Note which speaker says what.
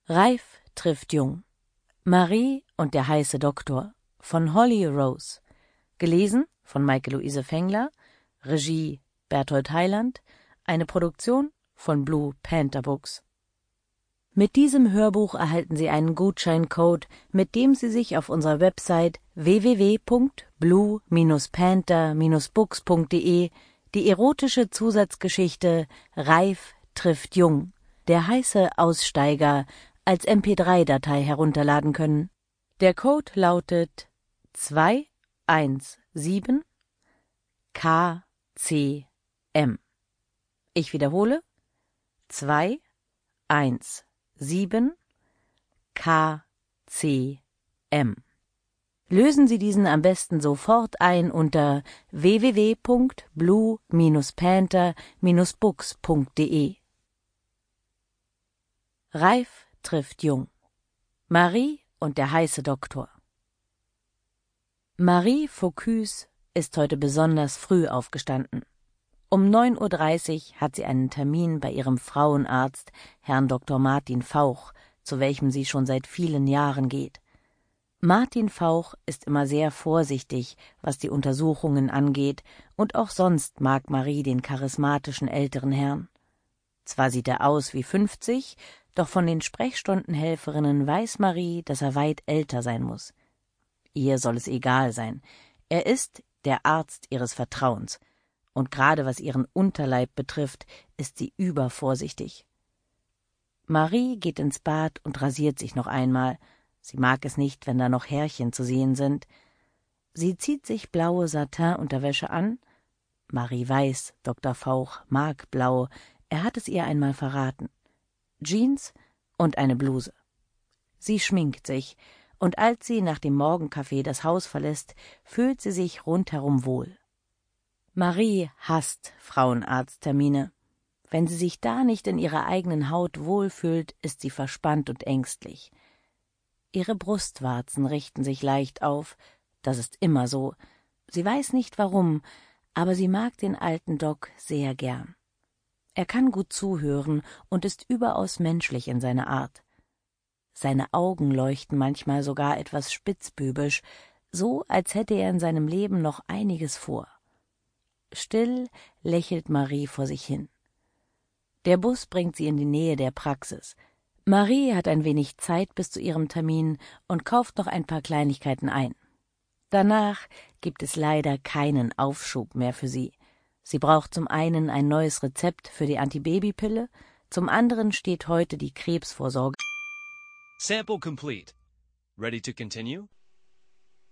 Speaker 1: Reif trifft Jung. Marie und der heiße Doktor von Holly Rose. Gelesen von Maike-Luise Fengler. Regie Berthold Heiland. Eine Produktion von Blue Panther Books. Mit diesem Hörbuch erhalten Sie einen Gutscheincode, mit dem Sie sich auf unserer Website www.blue-panther-books.de die erotische Zusatzgeschichte Reif trifft Jung, der heiße Aussteiger, als MP3-Datei herunterladen können. Der Code lautet 217 KCM. Ich wiederhole: 217 KCM. Lösen Sie diesen am besten sofort ein unter www.blue-panther-books.de. Reif trifft Jung. Marie und der heiße Doktor. Marie Focus ist heute besonders früh aufgestanden. Um 9:30 Uhr hat sie einen Termin bei ihrem Frauenarzt, Herrn Dr. Martin Fauch, zu welchem sie schon seit vielen Jahren geht. Martin Fauch ist immer sehr vorsichtig, was die Untersuchungen angeht, und auch sonst mag Marie den charismatischen älteren Herrn. Zwar sieht er aus wie 50, doch von den Sprechstundenhelferinnen weiß Marie, dass er weit älter sein muss. Ihr soll es egal sein. Er ist der Arzt ihres Vertrauens. Und gerade was ihren Unterleib betrifft, ist sie übervorsichtig. Marie geht ins Bad und rasiert sich noch einmal. Sie mag es nicht, wenn da noch Härchen zu sehen sind. Sie zieht sich blaue Satin-Unterwäsche an. Marie weiß, Dr. Fauch mag blau, er hat es ihr einmal verraten. Jeans und eine Bluse. Sie schminkt sich, und als sie nach dem Morgenkaffee das Haus verlässt, fühlt sie sich rundherum wohl. Marie hasst Frauenarzttermine. Wenn sie sich da nicht in ihrer eigenen Haut wohlfühlt, ist sie verspannt und ängstlich. Ihre Brustwarzen richten sich leicht auf, das ist immer so. Sie weiß nicht warum, aber sie mag den alten Doc sehr gern. Er kann gut zuhören und ist überaus menschlich in seiner Art. Seine Augen leuchten manchmal sogar etwas spitzbübisch, so als hätte er in seinem Leben noch einiges vor. Still lächelt Marie vor sich hin. Der Bus bringt sie in die Nähe der Praxis. Marie hat ein wenig Zeit bis zu ihrem Termin und kauft noch ein paar Kleinigkeiten ein. Danach gibt es leider keinen Aufschub mehr für sie. Sie braucht zum einen ein neues Rezept für die Antibabypille, zum anderen steht heute die Krebsvorsorge.
Speaker 2: Sample complete. Ready to continue?